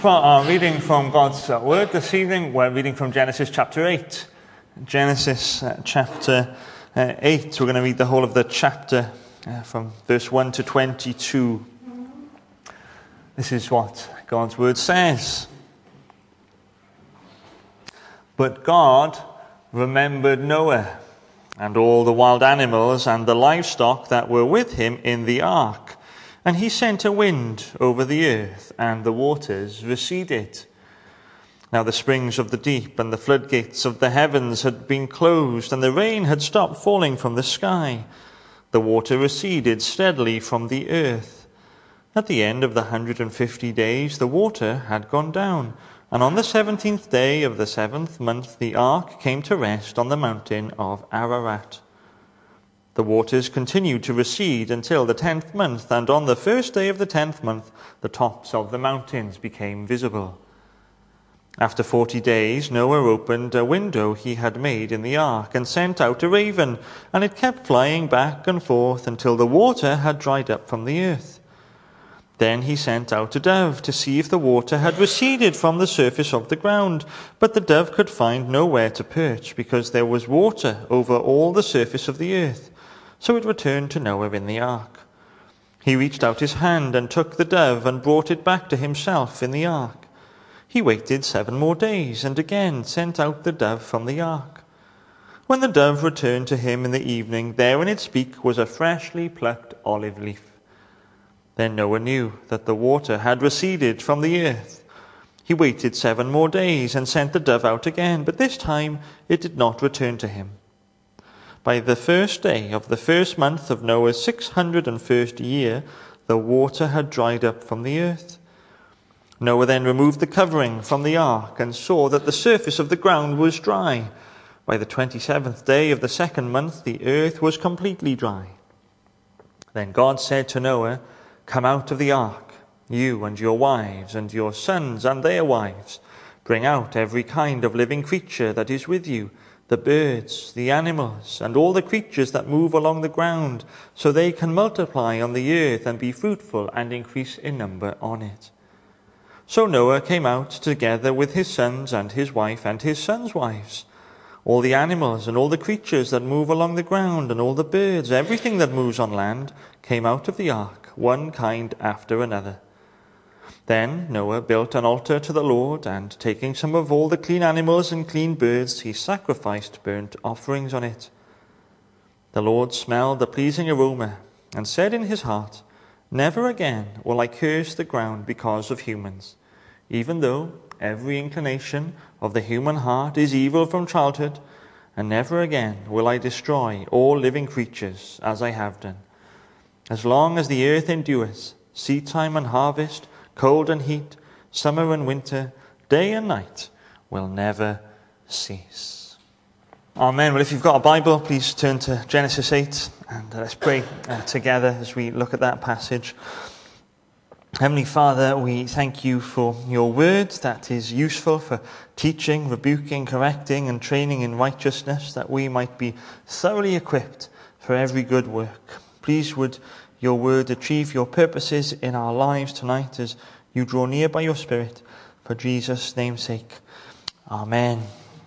For our reading from God's Word this evening, we're reading from Genesis chapter 8. Genesis chapter 8, we're going to read the whole of the chapter from verse 1 to 22. This is what God's Word says. But God remembered Noah and all the wild animals and the livestock that were with him in the ark. And he sent a wind over the earth, and the waters receded. Now the springs of the deep and the floodgates of the heavens had been closed, and the rain had stopped falling from the sky. The water receded steadily from the earth. At the end of the 150 days, the water had gone down, and on the 17th day of the 7th month, the ark came to rest on the mountain of Ararat. The waters continued to recede until the 10th month, and on the first day of the 10th month, the tops of the mountains became visible. After 40 days, Noah opened a window he had made in the ark and sent out a raven, and it kept flying back and forth until the water had dried up from the earth. Then he sent out a dove to see if the water had receded from the surface of the ground, but the dove could find nowhere to perch, because there was water over all the surface of the earth. So it returned to Noah in the ark. He reached out his hand and took the dove and brought it back to himself in the ark. He waited 7 more days and again sent out the dove from the ark. When the dove returned to him in the evening, there in its beak was a freshly plucked olive leaf. Then Noah knew that the water had receded from the earth. He waited 7 more days and sent the dove out again, but this time it did not return to him. By the first day of the first month of Noah's 601st year, the water had dried up from the earth. Noah then removed the covering from the ark and saw that the surface of the ground was dry. By the 27th day of the 2nd month, the earth was completely dry. Then God said to Noah, "Come out of the ark, you and your wives and your sons and their wives. Bring out every kind of living creature that is with you, the birds, the animals, and all the creatures that move along the ground, so they can multiply on the earth and be fruitful and increase in number on it." So Noah came out together with his sons and his wife and his sons' wives. All the animals and all the creatures that move along the ground and all the birds, everything that moves on land, came out of the ark, one kind after another. Then Noah built an altar to the Lord, and taking some of all the clean animals and clean birds, he sacrificed burnt offerings on it. The Lord smelled the pleasing aroma and said in his heart, "Never again will I curse the ground because of humans, even though every inclination of the human heart is evil from childhood, and never again will I destroy all living creatures as I have done. As long as the earth endures, seedtime and harvest, cold and heat, summer and winter, day and night will never cease." Amen. Well, if you've got a Bible, please turn to Genesis 8 and let's pray together as we look at that passage. Heavenly Father, we thank you for your word that is useful for teaching, rebuking, correcting, and training in righteousness, that we might be thoroughly equipped for every good work. Please would your word achieve your purposes in our lives tonight as you draw near by your Spirit. For Jesus' name's sake. Amen.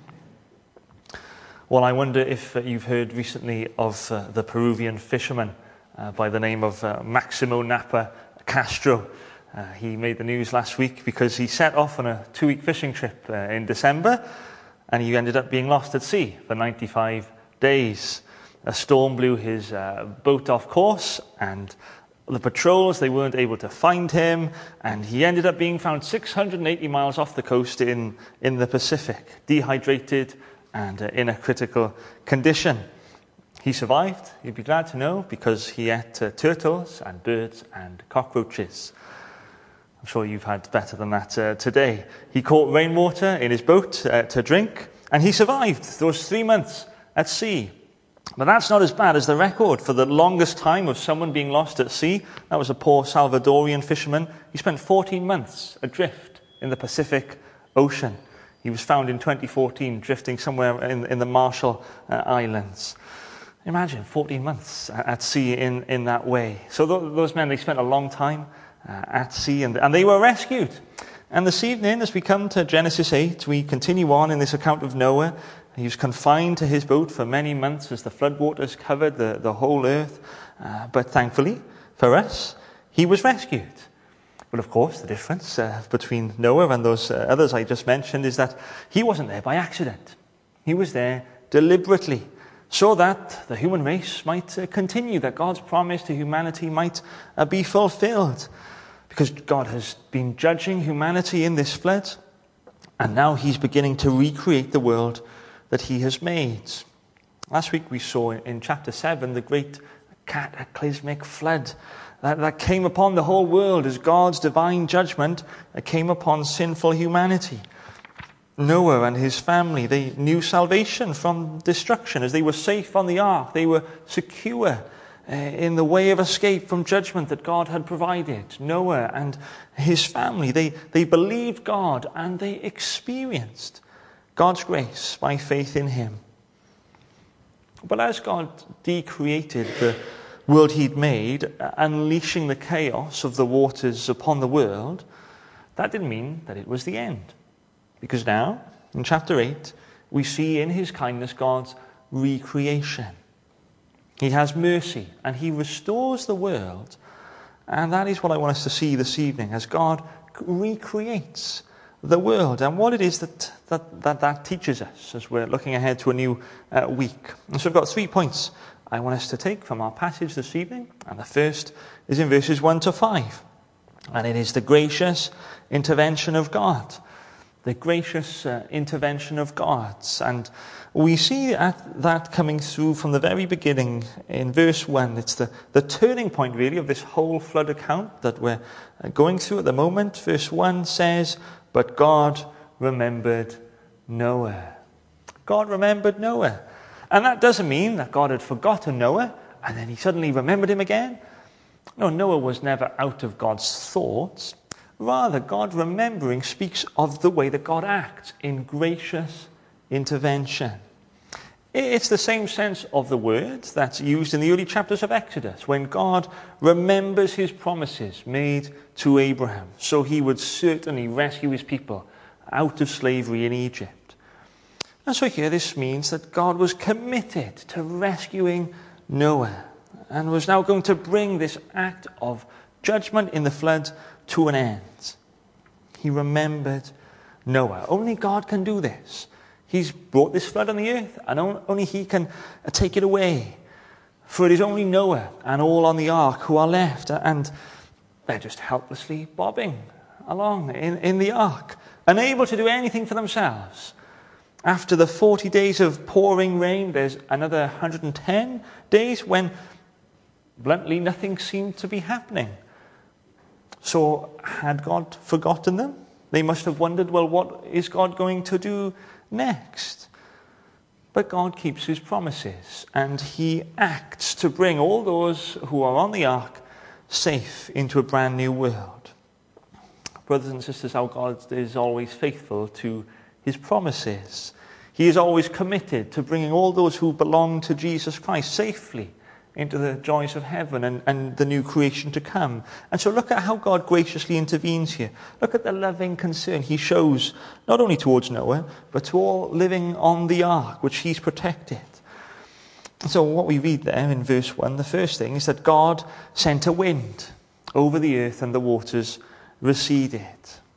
Well, I wonder if you've heard recently of the Peruvian fisherman by the name of Maximo Napa Castro. He made the news last week because he set off on a 2-week fishing trip in December, and he ended up being lost at sea for 95 days. A storm blew his boat off course, and the patrols, they weren't able to find him, and he ended up being found 680 miles off the coast in the Pacific, dehydrated and in a critical condition. He survived, you'd be glad to know, because he ate turtles and birds and cockroaches. I'm sure you've had better than that today. He caught rainwater in his boat to drink, and he survived those 3 months at sea. But that's not as bad as the record for the longest time of someone being lost at sea. That was a poor Salvadorian fisherman. He spent 14 months adrift in the Pacific Ocean. He was found in 2014 drifting somewhere in the Marshall Islands. Imagine 14 months at sea in that way. So those men, they spent a long time at sea, and they were rescued. And this evening, as we come to Genesis 8, we continue on in this account of Noah. He was confined to his boat for many months as the floodwaters covered the whole earth. But thankfully, for us, he was rescued. But of course, the difference between Noah and those others I just mentioned is that he wasn't there by accident. He was there deliberately, so that the human race might continue, that God's promise to humanity might be fulfilled. Because God has been judging humanity in this flood, and now he's beginning to recreate the world that he has made. Last week we saw in chapter 7 the great cataclysmic flood that came upon the whole world as God's divine judgment came upon sinful humanity. Noah and his family, they knew salvation from destruction. As they were safe on the ark, they were secure in the way of escape from judgment that God had provided. Noah and his family, they believed God and they experienced God's grace by faith in him. But as God decreated the world he'd made, unleashing the chaos of the waters upon the world, that didn't mean that it was the end. Because now, in chapter 8, we see in his kindness God's recreation. He has mercy and he restores the world. And that is what I want us to see this evening as God recreates the world and what it is that teaches us as we're looking ahead to a new week. And so I've got 3 points I want us to take from our passage this evening. And the first is in verses 1 to 5. And it is the gracious intervention of God. The gracious intervention of God. And we see that coming through from the very beginning in verse 1. It's the turning point, really, of this whole flood account that we're going through at the moment. Verse 1 says, "But God remembered Noah." God remembered Noah. And that doesn't mean that God had forgotten Noah and then he suddenly remembered him again. No, Noah was never out of God's thoughts. Rather, God remembering speaks of the way that God acts in gracious intervention. It's the same sense of the word that's used in the early chapters of Exodus, when God remembers his promises made to Abraham, so he would certainly rescue his people out of slavery in Egypt. And so here this means that God was committed to rescuing Noah and was now going to bring this act of judgment in the flood to an end. He remembered Noah. Only God can do this. He's brought this flood on the earth, and only he can take it away. For it is only Noah and all on the ark who are left, and they're just helplessly bobbing along in the ark, unable to do anything for themselves. After the 40 days of pouring rain, there's another 110 days when, bluntly, nothing seemed to be happening. So had God forgotten them? They must have wondered, well, what is God going to do next? But God keeps his promises, and he acts to bring all those who are on the ark safe into a brand new world. Brothers and sisters, our God is always faithful to his promises. He is always committed to bringing all those who belong to Jesus Christ safely into the joys of heaven and the new creation to come. And so look at how God graciously intervenes here. Look at the loving concern he shows, not only towards Noah, but to all living on the ark, which he's protected. And so what we read there in verse 1, the first thing is that God sent a wind over the earth and the waters receded.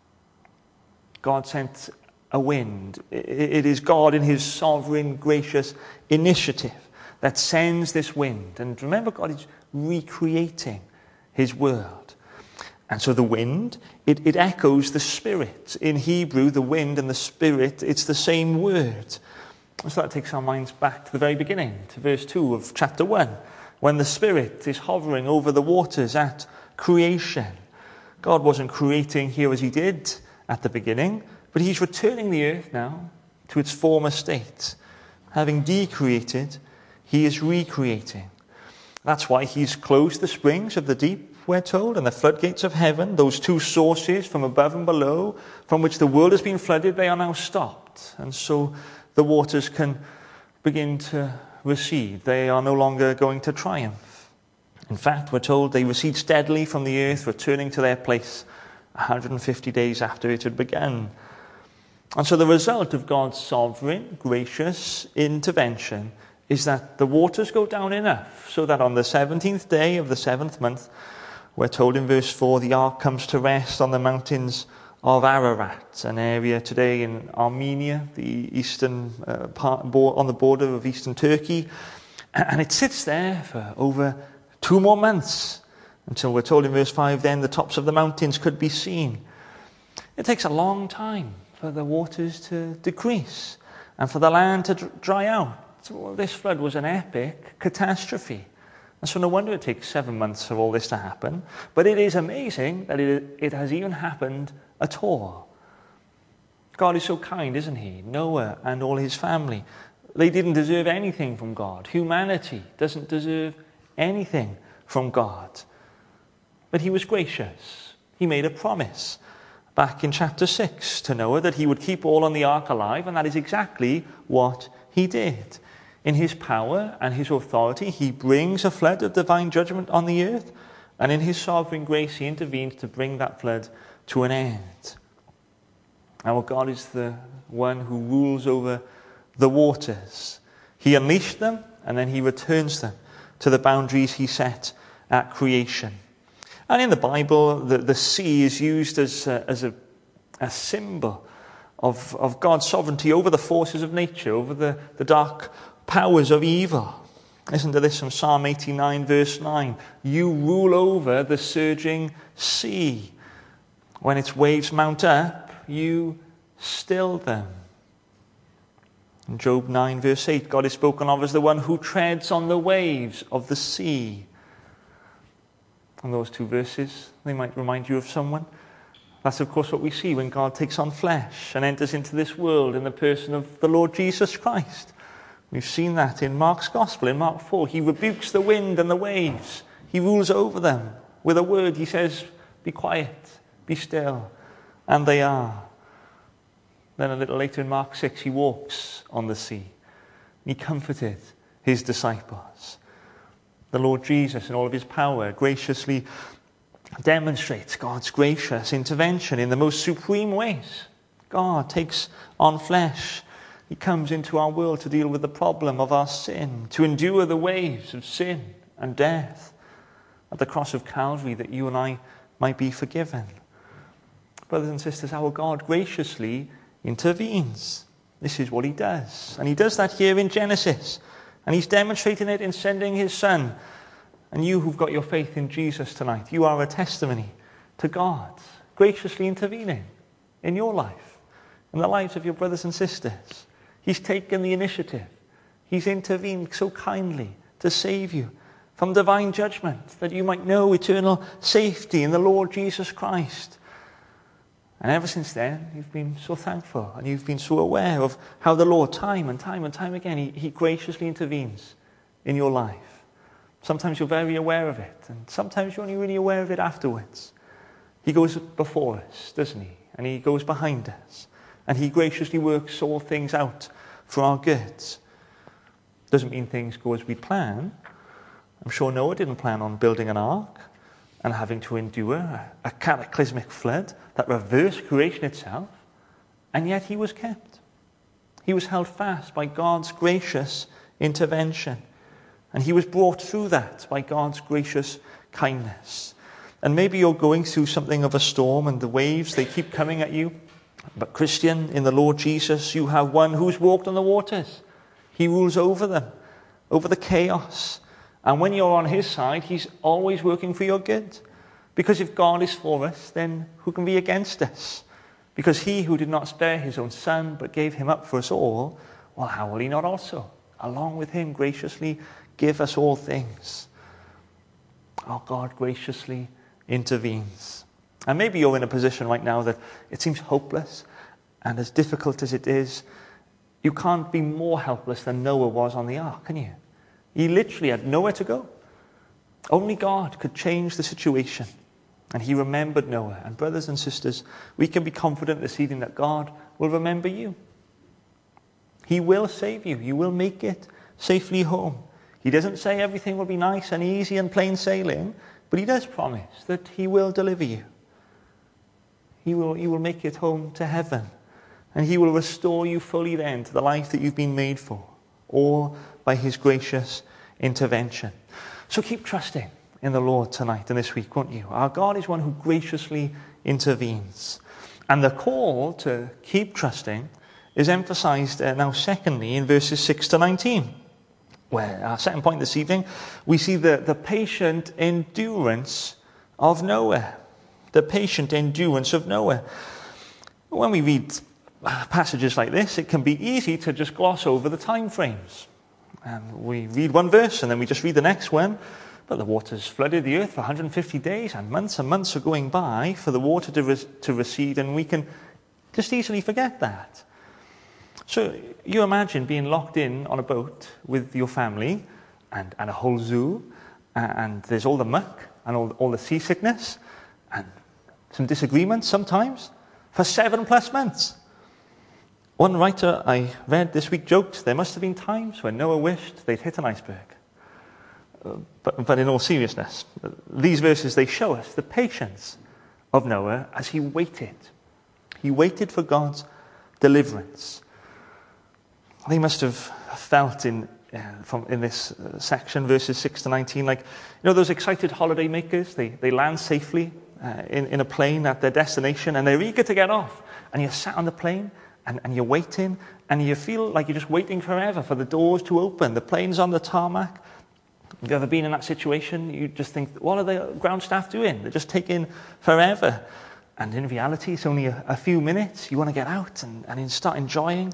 God sent a wind. It is God in his sovereign, gracious initiative that sends this wind. And remember, God is recreating his world. And so the wind, it echoes the Spirit. In Hebrew, the wind and the Spirit, it's the same word. So that takes our minds back to the very beginning, to verse 2 of chapter 1, when the Spirit is hovering over the waters at creation. God wasn't creating here as he did at the beginning, but he's returning the earth now to its former state. Having decreated, he is recreating. That's why he's closed the springs of the deep, we're told, and the floodgates of heaven, those two sources from above and below, from which the world has been flooded, they are now stopped. And so the waters can begin to recede. They are no longer going to triumph. In fact, we're told they recede steadily from the earth, returning to their place 150 days after it had begun. And so the result of God's sovereign, gracious intervention is that the waters go down enough so that on the 17th day of the 7th month, we're told in verse 4, the ark comes to rest on the mountains of Ararat, an area today in Armenia, the eastern part, on the border of eastern Turkey. And it sits there for over 2 more months until we're told in verse 5, then the tops of the mountains could be seen. It takes a long time for the waters to decrease and for the land to dry out. So this flood was an epic catastrophe. And so no wonder it takes 7 months for all this to happen. But it is amazing that it has even happened at all. God is so kind, isn't he? Noah and all his family, they didn't deserve anything from God. Humanity doesn't deserve anything from God. But he was gracious. He made a promise back in chapter 6 to Noah that he would keep all on the ark alive, and that is exactly what he did. In his power and his authority, he brings a flood of divine judgment on the earth, and in his sovereign grace, he intervenes to bring that flood to an end. Our God is the one who rules over the waters. He unleashed them, and then he returns them to the boundaries he set at creation. And in the Bible, the sea is used as a symbol of God's sovereignty over the forces of nature, over the dark powers of evil. Listen to this from Psalm 89, verse 9. You rule over the surging sea. When its waves mount up, you still them. In Job 9, verse 8, God is spoken of as the one who treads on the waves of the sea. And those 2 verses, they might remind you of someone. That's, of course, what we see when God takes on flesh and enters into this world in the person of the Lord Jesus Christ. We've seen that in Mark's Gospel. In Mark 4, he rebukes the wind and the waves. He rules over them. With a word, he says, be quiet, be still. And they are. Then a little later in Mark 6, he walks on the sea. He comforted his disciples. The Lord Jesus, in all of his power, graciously demonstrates God's gracious intervention in the most supreme ways. God takes on flesh. He comes into our world to deal with the problem of our sin, to endure the waves of sin and death at the cross of Calvary that you and I might be forgiven. Brothers and sisters, our God graciously intervenes. This is what he does. And he does that here in Genesis. And he's demonstrating it in sending his Son. And you who've got your faith in Jesus tonight, you are a testimony to God graciously intervening in your life, in the lives of your brothers and sisters. He's taken the initiative. He's intervened so kindly to save you from divine judgment, that you might know eternal safety in the Lord Jesus Christ. And ever since then, you've been so thankful, and you've been so aware of how the Lord, time and time again, he graciously intervenes in your life. Sometimes you're very aware of it, and sometimes you're only really aware of it afterwards. He goes before us, doesn't he? And he goes behind us. And he graciously works all things out for our good. Doesn't mean things go as we plan. I'm sure Noah didn't plan on building an ark and having to endure a cataclysmic flood that reversed creation itself. And yet he was kept. He was held fast by God's gracious intervention. And he was brought through that by God's gracious kindness. And maybe you're going through something of a storm and the waves, they keep coming at you. But Christian, in the Lord Jesus, you have one who's walked on the waters. He rules over them, over the chaos. And when you're on his side, he's always working for your good. Because if God is for us, then who can be against us? Because he who did not spare his own Son, but gave him up for us all, well, how will he not also, along with him, graciously give us all things? Our God graciously intervenes. And maybe you're in a position right now that it seems hopeless, and as difficult as it is, you can't be more helpless than Noah was on the ark, can you? He literally had nowhere to go. Only God could change the situation. And he remembered Noah. And brothers and sisters, we can be confident this evening that God will remember you. He will save you. You will make it safely home. He doesn't say everything will be nice and easy and plain sailing, but he does promise that he will deliver you. He will make it home to heaven. And he will restore you fully then to the life that you've been made for, all by his gracious intervention. So keep trusting in the Lord tonight and this week, won't you? Our God is one who graciously intervenes. And the call to keep trusting is emphasized now secondly in verses 6 to 19. Where, our second point this evening, we see the patient endurance of Noah. The patient endurance of Noah. When we read passages like this, it can be easy to just gloss over the time frames. And we read one verse and then we just read the next one. But the waters flooded the earth for 150 days and months are going by for the water to recede, and we can just easily forget that. So you imagine being locked in on a boat with your family and a whole zoo, and there's all the muck and all the seasickness and some disagreements sometimes for 7+ months. One writer I read this week joked there must have been times when Noah wished they'd hit an iceberg. But in all seriousness, these verses, they show us the patience of Noah as he waited. He waited for God's deliverance. They must have felt in this section, verses 6 to 19, like, those excited holiday makers, they land safely in a plane at their destination, and they're eager to get off. And you're sat on the plane, and you're waiting, and you feel like you're just waiting forever for the doors to open. The plane's on the tarmac. Have you ever been in that situation? You just think, what are the ground staff doing? They're just taking forever. And in reality, it's only a few minutes. You want to get out and start enjoying.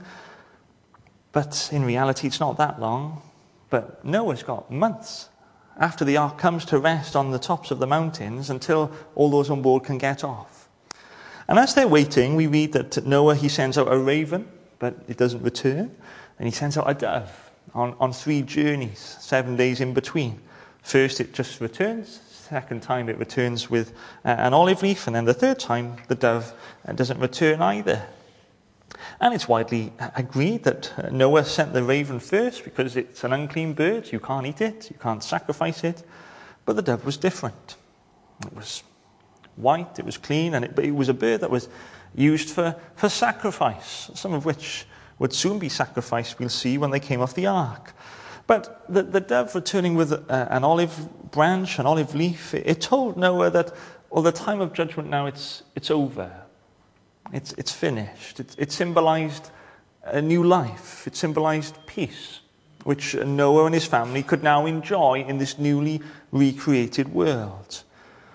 But in reality, it's not that long. But Noah's got months after the ark comes to rest on the tops of the mountains until all those on board can get off. And as they're waiting, we read that Noah, he sends out a raven, but it doesn't return. And he sends out a dove on 3 journeys, 7 days in between. First, it just returns. Second time, it returns with an olive leaf. And then the third time, the dove doesn't return either. And it's widely agreed that Noah sent the raven first because it's an unclean bird. You can't eat it. You can't sacrifice it. But the dove was different. It was white. It was clean. But it was a bird that was used for sacrifice, some of which would soon be sacrificed, we'll see, when they came off the ark. But the dove returning with an olive branch, an olive leaf, it told Noah that, the time of judgment now, it's over. It's finished. It symbolized a new life. It symbolized peace, which Noah and his family could now enjoy in this newly recreated world.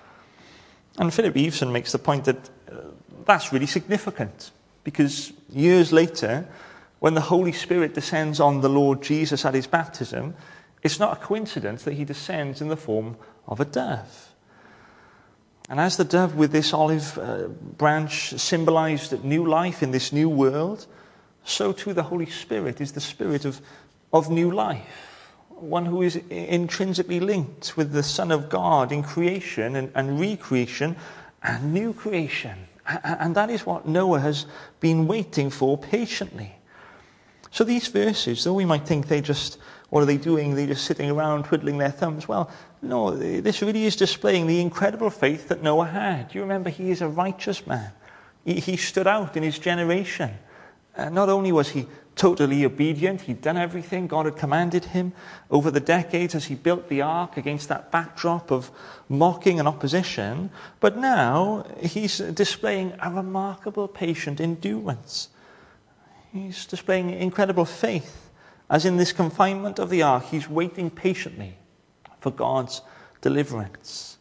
And Philip Eveson makes the point that that's really significant, because years later, when the Holy Spirit descends on the Lord Jesus at his baptism, it's not a coincidence that he descends in the form of a dove. And as the dove with this olive branch symbolized new life in this new world, so too the Holy Spirit is the Spirit of new life, one who is intrinsically linked with the Son of God in creation and recreation and new creation. And that is what Noah has been waiting for patiently. So these verses, though we might think what are they doing? They're just sitting around twiddling their thumbs. Well, no, this really is displaying the incredible faith that Noah had. You remember, he is a righteous man. He stood out in his generation. Not only was he totally obedient, he'd done everything God had commanded him over the decades as he built the ark against that backdrop of mocking and opposition, but now he's displaying a remarkable patient endurance. He's displaying incredible faith, as in this confinement of the ark, he's waiting patiently for God's deliverance.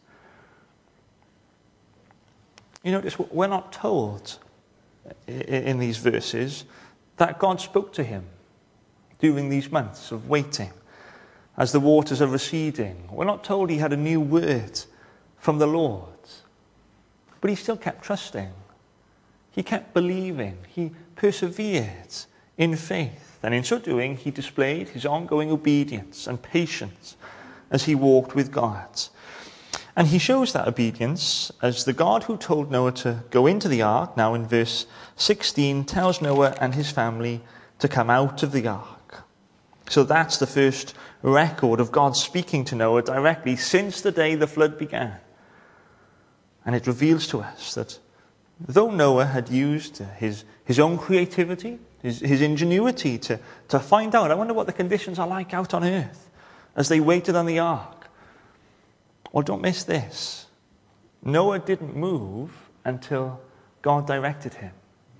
You notice, we're not told in these verses that God spoke to him during these months of waiting as the waters are receding. We're not told he had a new word from the Lord, but he still kept trusting. He kept believing. He persevered in faith. And in so doing, he displayed his ongoing obedience and patience as he walked with God. And he shows that obedience as the God who told Noah to go into the ark, now in verse 16, tells Noah and his family to come out of the ark. So that's the first record of God speaking to Noah directly since the day the flood began. And it reveals to us that Though Noah had used his own creativity, his ingenuity to find out, I wonder what the conditions are like out on earth as they waited on the ark. Well, don't miss this. Noah didn't move until God directed him.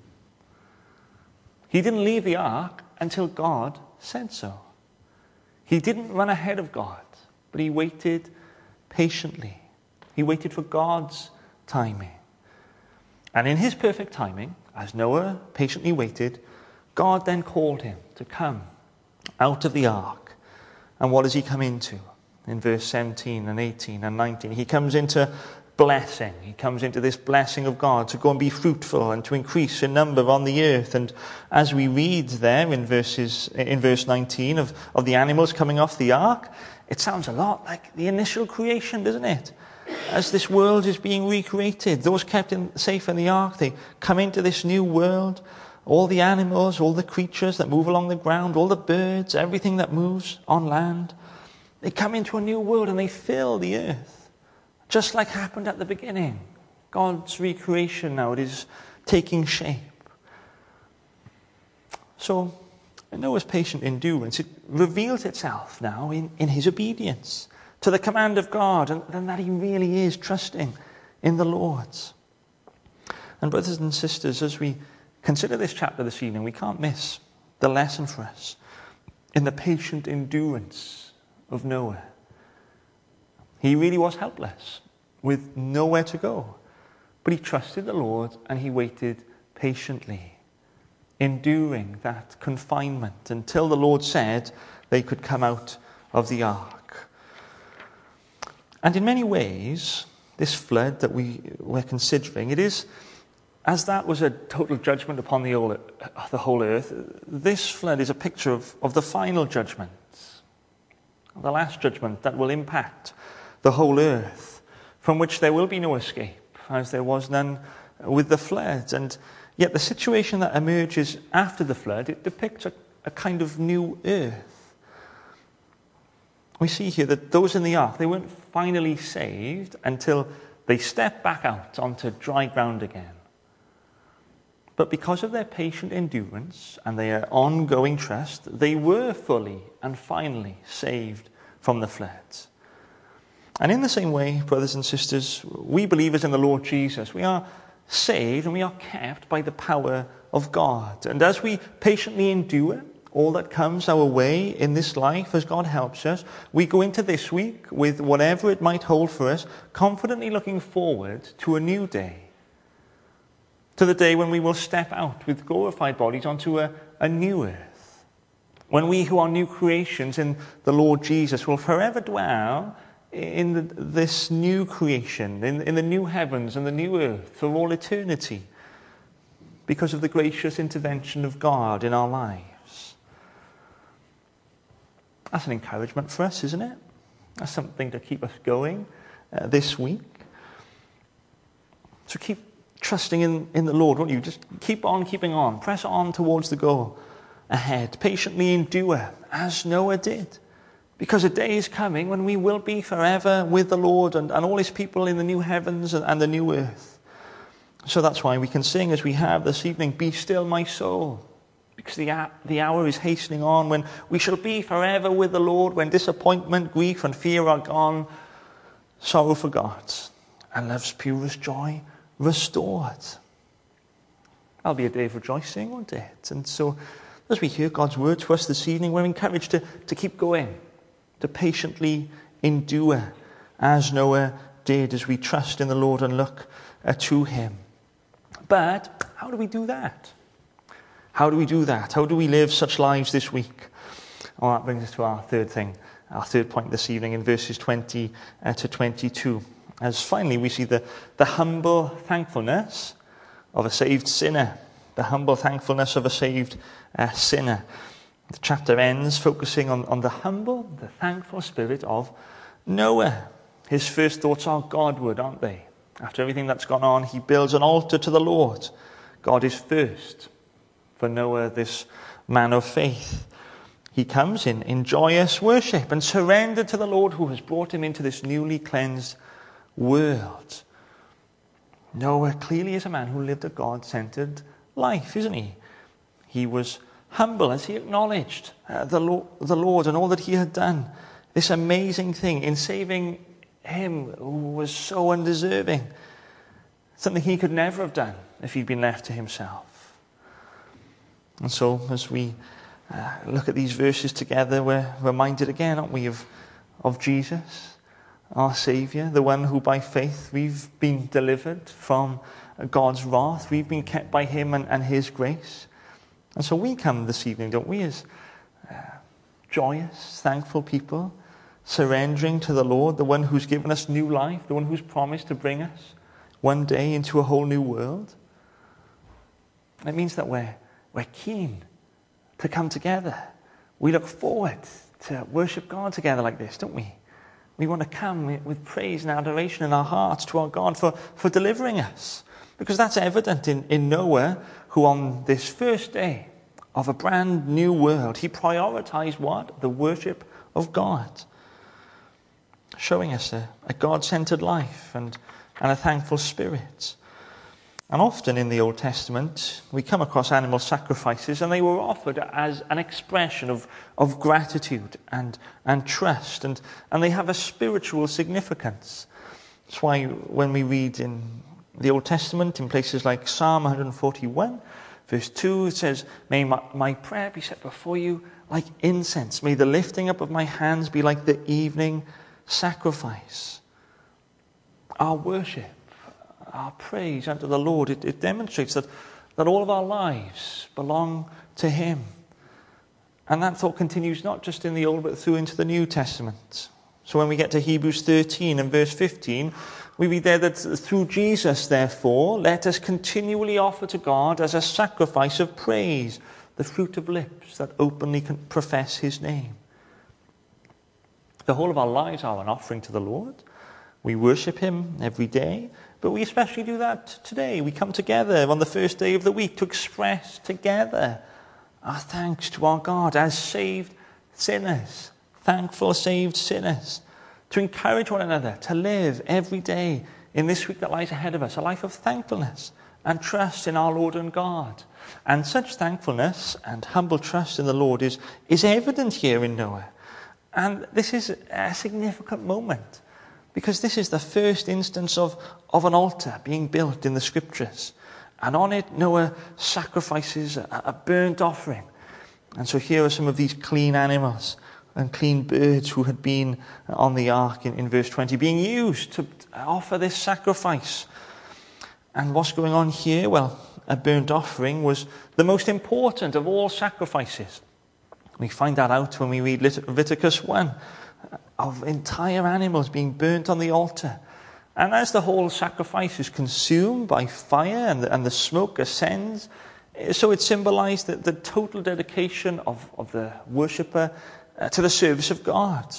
He didn't leave the ark until God said so. He didn't run ahead of God, but he waited patiently. He waited for God's timing. And in his perfect timing, as Noah patiently waited, God then called him to come out of the ark. And what does he come into? In verse 17 and 18 and 19, he comes into blessing. He comes into this blessing of God to go and be fruitful and to increase in number on the earth. And as we read there in verse 19 of the animals coming off the ark, it sounds a lot like the initial creation, doesn't it? As this world is being recreated, those kept safe in the ark, they come into this new world. All the animals, all the creatures that move along the ground, all the birds, everything that moves on land, they come into a new world and they fill the earth. Just like happened at the beginning. God's recreation now, it is taking shape. So, Noah's patient endurance, it reveals itself now in his obedience to the command of God, and that he really is trusting in the Lord. And brothers and sisters, as we consider this chapter this evening, we can't miss the lesson for us in the patient endurance of Noah. He really was helpless, with nowhere to go. But he trusted the Lord and he waited patiently, enduring that confinement until the Lord said they could come out of the ark. And in many ways, this flood that we're considering, it is, as that was a total judgment upon the whole earth, this flood is a picture of the final judgment, the last judgment that will impact the whole earth, from which there will be no escape, as there was none with the flood. And yet the situation that emerges after the flood, it depicts a kind of new earth. We see here that those in the ark, they weren't finally saved until they stepped back out onto dry ground again. But because of their patient endurance and their ongoing trust, they were fully and finally saved from the flood. And in the same way, brothers and sisters, we believers in the Lord Jesus, we are saved and we are kept by the power of God. And as we patiently endure all that comes our way in this life as God helps us, we go into this week with whatever it might hold for us, confidently looking forward to a new day, to the day when we will step out with glorified bodies onto a new earth, when we who are new creations in the Lord Jesus will forever dwell in this new creation, in the new heavens and the new earth for all eternity, because of the gracious intervention of God in our lives. That's an encouragement for us, isn't it? That's something to keep us going this week. So keep trusting in the Lord, won't you? Just keep on keeping on. Press on towards the goal ahead. Patiently endure, as Noah did. Because a day is coming when we will be forever with the Lord and all his people in the new heavens and the new earth. So that's why we can sing as we have this evening, "Be still my soul." Because the hour is hastening on when we shall be forever with the Lord, when disappointment, grief and fear are gone, sorrow forgot, and love's purest joy restored. That'll be a day of rejoicing, won't it? And so as we hear God's word to us this evening, we're encouraged to keep going, to patiently endure as Noah did, as we trust in the Lord and look to him. But how do we do that? How do we do that? How do we live such lives this week? Well, that brings us to our third point this evening in verses 20 to 22. As finally we see the humble thankfulness of a saved sinner. The humble thankfulness of a saved sinner. The chapter ends focusing on the humble, the thankful spirit of Noah. His first thoughts are Godward, aren't they? After everything that's gone on, he builds an altar to the Lord. God is first. For Noah, this man of faith, he comes in joyous worship and surrender to the Lord who has brought him into this newly cleansed world. Noah clearly is a man who lived a God-centered life, isn't he? He was humble as he acknowledged the Lord and all that he had done. This amazing thing in saving him who was so undeserving. Something he could never have done if he'd been left to himself. And so as we look at these verses together, we're reminded again, aren't we, of Jesus, our Saviour, the one who by faith we've been delivered from God's wrath. We've been kept by him and his grace. And so we come this evening, don't we, as joyous, thankful people, surrendering to the Lord, the one who's given us new life, the one who's promised to bring us one day into a whole new world. It means that we're keen to come together. We look forward to worship God together like this, don't we? We want to come with praise and adoration in our hearts to our God for delivering us. Because that's evident in Noah, who on this first day of a brand new world, he prioritized what? The worship of God. Showing us a God-centered life and a thankful spirit. And often in the Old Testament, we come across animal sacrifices, and they were offered as an expression of gratitude and trust, and they have a spiritual significance. That's why when we read in the Old Testament, in places like Psalm 141, verse 2, it says, "May my prayer be set before you like incense. May the lifting up of my hands be like the evening sacrifice." Our worship, our praise unto the Lord, it demonstrates that all of our lives belong to him. And that thought continues not just in the Old, but through into the New Testament. So when we get to Hebrews 13 and verse 15, we read there that through Jesus, therefore, let us continually offer to God as a sacrifice of praise, the fruit of lips that openly profess his name. The whole of our lives are an offering to the Lord. We worship him every day, but we especially do that today. We come together on the first day of the week to express together our thanks to our God as saved sinners, thankful saved sinners, to encourage one another to live every day in this week that lies ahead of us, a life of thankfulness and trust in our Lord and God. And such thankfulness and humble trust in the Lord is evident here in Noah. And this is a significant moment, because this is the first instance of an altar being built in the Scriptures. And on it, Noah sacrifices a burnt offering. And so here are some of these clean animals and clean birds who had been on the ark in verse 20, being used to offer this sacrifice. And what's going on here? Well, a burnt offering was the most important of all sacrifices. We find that out when we read Leviticus 1, of entire animals being burnt on the altar. And as the whole sacrifice is consumed by fire and the smoke ascends, so it symbolized the total dedication of the worshipper to the service of God.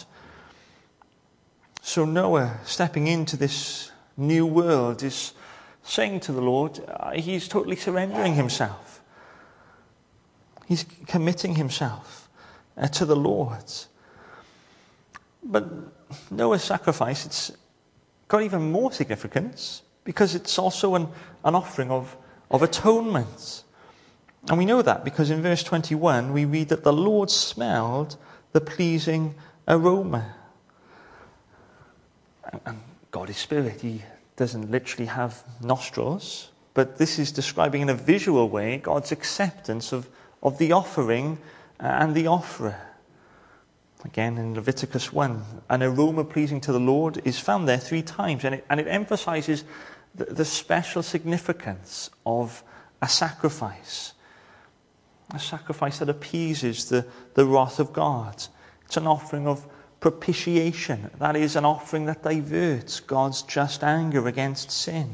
So Noah, stepping into this new world, is saying to the Lord, he's totally surrendering himself. He's committing himself to the Lord. But Noah's sacrifice, it's got even more significance, because it's also an offering of atonement. And we know that because in verse 21 we read that the Lord smelled the pleasing aroma. And God is spirit. He doesn't literally have nostrils, but this is describing in a visual way God's acceptance of the offering and the offerer. Again, in Leviticus 1, an aroma pleasing to the Lord is found there 3 times, and it emphasizes the special significance of a sacrifice that appeases the wrath of God. It's an offering of propitiation. That is, an offering that diverts God's just anger against sin.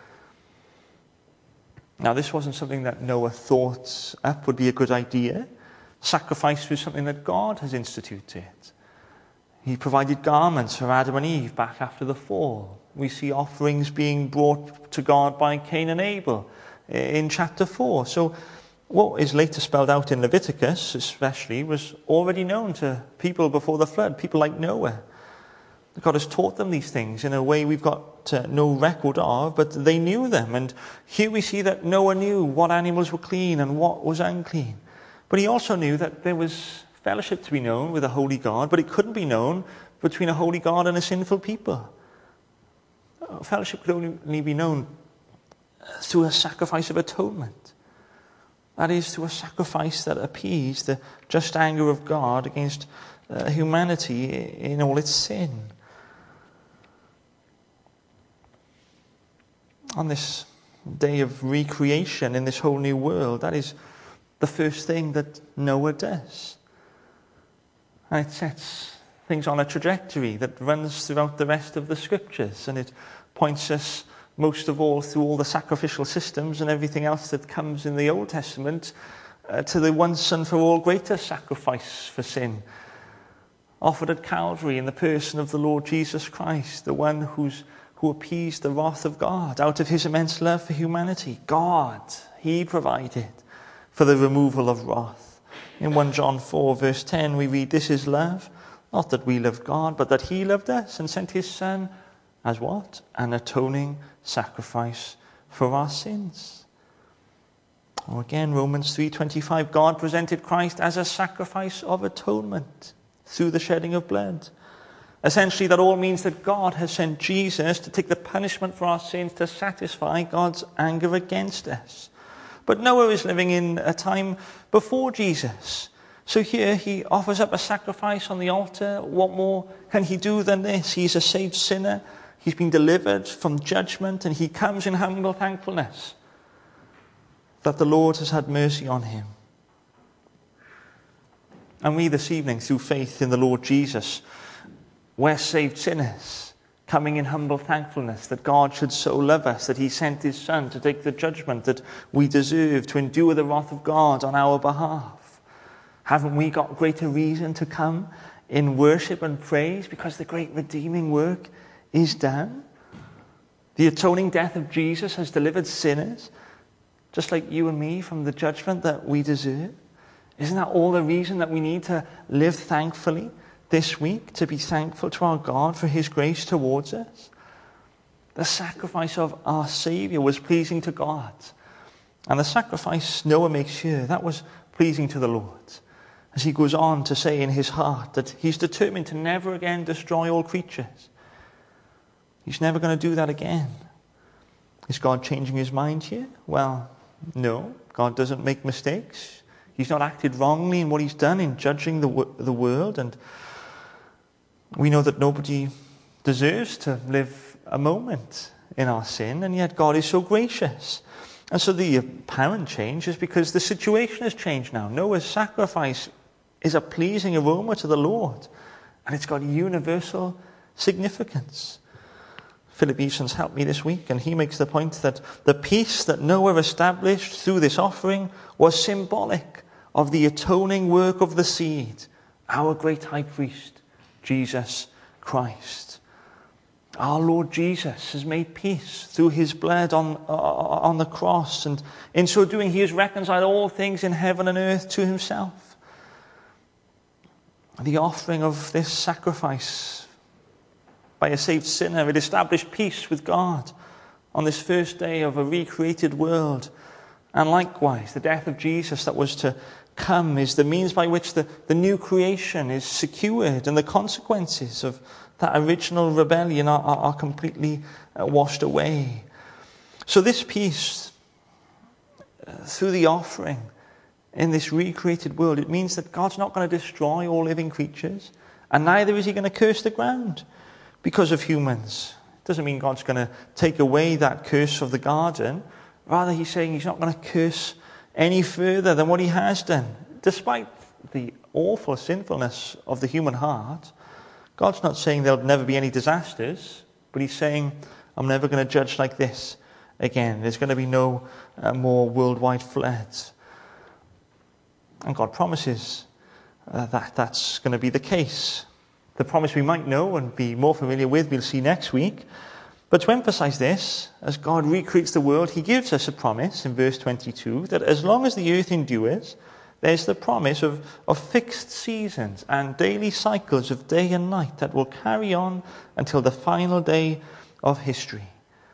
Now, this wasn't something that Noah thought up would be a good idea. Sacrifice was something that God has instituted. He provided garments for Adam and Eve back after the fall. We see offerings being brought to God by Cain and Abel in chapter 4. So what is later spelled out in Leviticus, especially, was already known to people before the flood, people like Noah. God has taught them these things in a way we've got no record of, but they knew them. And here we see that Noah knew what animals were clean and what was unclean. But he also knew that there was fellowship to be known with a holy God, but it couldn't be known between a holy God and a sinful people. Fellowship could only be known through a sacrifice of atonement. That is, through a sacrifice that appeased the just anger of God against humanity in all its sin. On this day of recreation in this whole new world, that is the first thing that Noah does. And it sets things on a trajectory that runs throughout the rest of the scriptures, and it points us most of all through all the sacrificial systems and everything else that comes in the Old Testament to the once and for all greatest sacrifice for sin offered at Calvary in the person of the Lord Jesus Christ, the one who appeased the wrath of God out of his immense love for humanity. God, he provided for the removal of wrath. In 1 John 4 verse 10 we read, "This is love, not that we loved God, but that he loved us and sent his Son as what? An atoning sacrifice for our sins." Or again, Romans 3:25, God presented Christ as a sacrifice of atonement through the shedding of blood. Essentially, that all means that God has sent Jesus to take the punishment for our sins to satisfy God's anger against us. But Noah is living in a time before Jesus. So here he offers up a sacrifice on the altar. What more can he do than this? He's a saved sinner. He's been delivered from judgment, and he comes in humble thankfulness that the Lord has had mercy on him. And we this evening, through faith in the Lord Jesus, we're saved sinners, coming in humble thankfulness that God should so love us that he sent his Son to take the judgment that we deserve, to endure the wrath of God on our behalf. Haven't we got greater reason to come in worship and praise because the great redeeming work is done? The atoning death of Jesus has delivered sinners, just like you and me, from the judgment that we deserve. Isn't that all the reason that we need to live thankfully this week, to be thankful to our God for his grace towards us? The sacrifice of our Saviour was pleasing to God. And the sacrifice Noah makes here, that was pleasing to the Lord. As he goes on to say in his heart that he's determined to never again destroy all creatures. He's never going to do that again. Is God changing his mind here? Well, no. God doesn't make mistakes. He's not acted wrongly in what he's done in judging the world. And we know that nobody deserves to live a moment in our sin, and yet God is so gracious. And so the apparent change is because the situation has changed now. Noah's sacrifice is a pleasing aroma to the Lord, and it's got universal significance. Philip Eason's helped me this week, and he makes the point that the peace that Noah established through this offering was symbolic of the atoning work of the seed, our great high priest, Jesus Christ. Our Lord Jesus has made peace through his blood on the cross, and in so doing he has reconciled all things in heaven and earth to himself. The offering of this sacrifice by a saved sinner, it established peace with God on this first day of a recreated world. And likewise, the death of Jesus that was to come is the means by which the new creation is secured, and the consequences of that original rebellion are completely washed away. So this peace, through the offering in this recreated world, it means that God's not going to destroy all living creatures, and neither is he going to curse the ground because of humans. It doesn't mean God's going to take away that curse of the garden. Rather, he's saying he's not going to curse any further than what he has done. Despite the awful sinfulness of the human heart, God's not saying there'll never be any disasters, but he's saying, I'm never going to judge like this again. There's going to be no more worldwide floods. And God promises that that's going to be the case. The promise we might know and be more familiar with, we'll see next week. But to emphasize this, as God recreates the world, he gives us a promise in verse 22 that as long as the earth endures, there's the promise of fixed seasons and daily cycles of day and night that will carry on until the final day of history.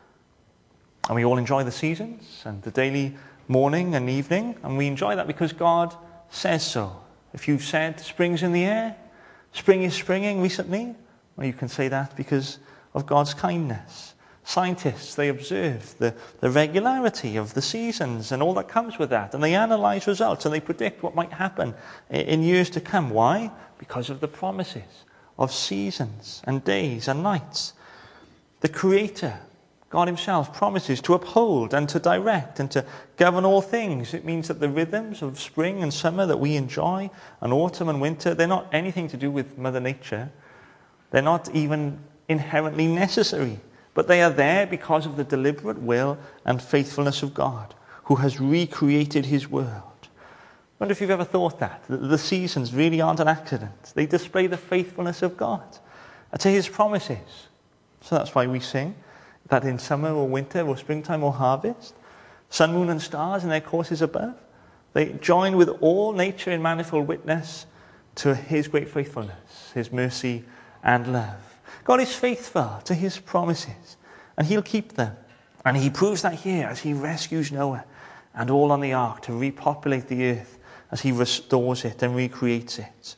And we all enjoy the seasons and the daily morning and evening, and we enjoy that because God says so. If you've said spring's in the air, spring is springing recently, well, you can say that because of God's kindness. Scientists, they observe the regularity of the seasons and all that comes with that, and they analyze results and they predict what might happen in years to come. Why? Because of the promises of seasons and days and nights. The Creator, God himself, promises to uphold and to direct and to govern all things. It means that the rhythms of spring and summer that we enjoy, and autumn and winter, they're not anything to do with Mother Nature. They're not even inherently necessary, but they are there because of the deliberate will and faithfulness of God, who has recreated his world. I wonder if you've ever thought that the seasons really aren't an accident. They display the faithfulness of God to his promises. So that's why we sing that in summer or winter or springtime or harvest, sun, moon and stars in their courses above, they join with all nature in manifold witness to his great faithfulness, his mercy and love. God is faithful to his promises, and he'll keep them. And he proves that here as he rescues Noah and all on the ark to repopulate the earth, as he restores it and recreates it.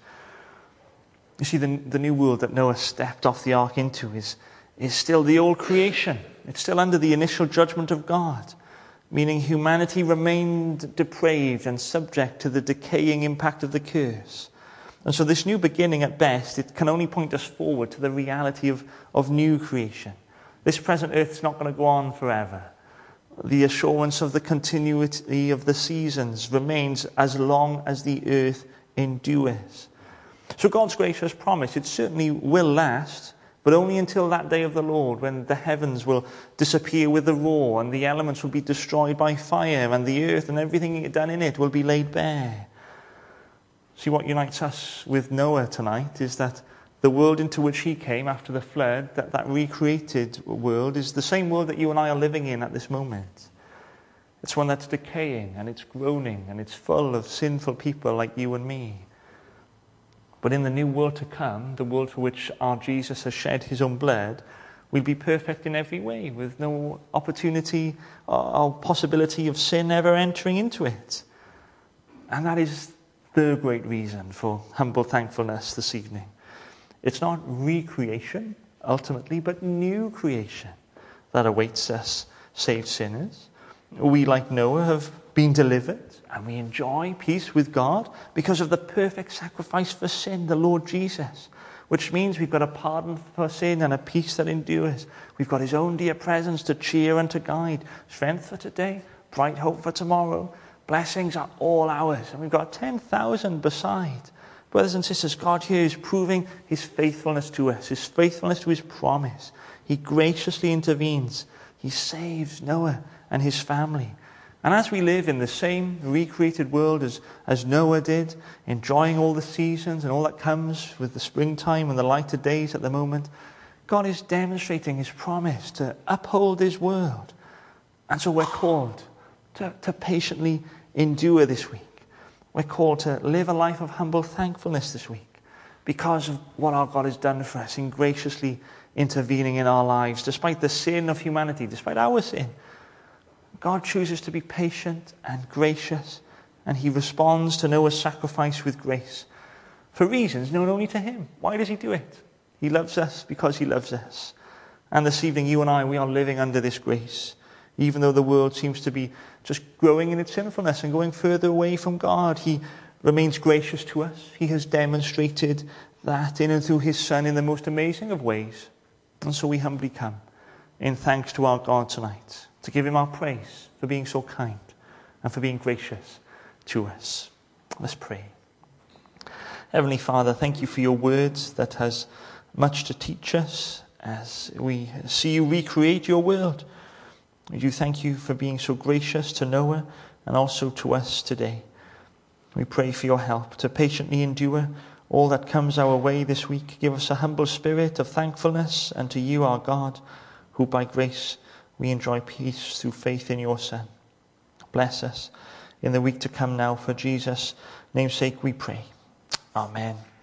You see, the new world that Noah stepped off the ark into is still the old creation. It's still under the initial judgment of God, meaning humanity remained depraved and subject to the decaying impact of the curse. And so this new beginning, at best, it can only point us forward to the reality of new creation. This present earth is not going to go on forever. The assurance of the continuity of the seasons remains as long as the earth endures. So God's gracious promise, it certainly will last, but only until that day of the Lord, when the heavens will disappear with a roar and the elements will be destroyed by fire and the earth and everything done in it will be laid bare. See, what unites us with Noah tonight is that the world into which he came after the flood, that recreated world, is the same world that you and I are living in at this moment. It's one that's decaying and it's groaning and it's full of sinful people like you and me. But in the new world to come, the world for which our Jesus has shed his own blood, we'll be perfect in every way, with no opportunity or possibility of sin ever entering into it. And that is the great reason for humble thankfulness this evening. It's not recreation, ultimately, but new creation that awaits us, saved sinners. We, like Noah, have been delivered, and we enjoy peace with God because of the perfect sacrifice for sin, the Lord Jesus, which means we've got a pardon for sin and a peace that endures. We've got his own dear presence to cheer and to guide, strength for today, bright hope for tomorrow. Blessings are all ours, and we've got 10,000 beside. Brothers and sisters, God here is proving his faithfulness to us, his faithfulness to his promise. He graciously intervenes. He saves Noah and his family. And as we live in the same recreated world as Noah did, enjoying all the seasons and all that comes with the springtime and the lighter days at the moment, God is demonstrating his promise to uphold his world. And so we're called to patiently endure this week. We're called to live a life of humble thankfulness this week because of what our God has done for us in graciously intervening in our lives, despite the sin of humanity, despite our sin. God chooses to be patient and gracious, and he responds to Noah's sacrifice with grace for reasons known only to him. Why does he do it? He loves us because he loves us. And this evening, you and I, we are living under this grace, even though the world seems to be just growing in its sinfulness and going further away from God. He remains gracious to us. He has demonstrated that in and through his Son in the most amazing of ways. And so we humbly come in thanks to our God tonight, to give him our praise for being so kind and for being gracious to us. Let's pray. Heavenly Father, thank you for your words that has much to teach us as we see you recreate your world. We do thank you for being so gracious to Noah and also to us today. We pray for your help to patiently endure all that comes our way this week. Give us a humble spirit of thankfulness, and to you, our God, who by grace we enjoy peace through faith in your Son. Bless us in the week to come now, for Jesus namesake we pray. Amen.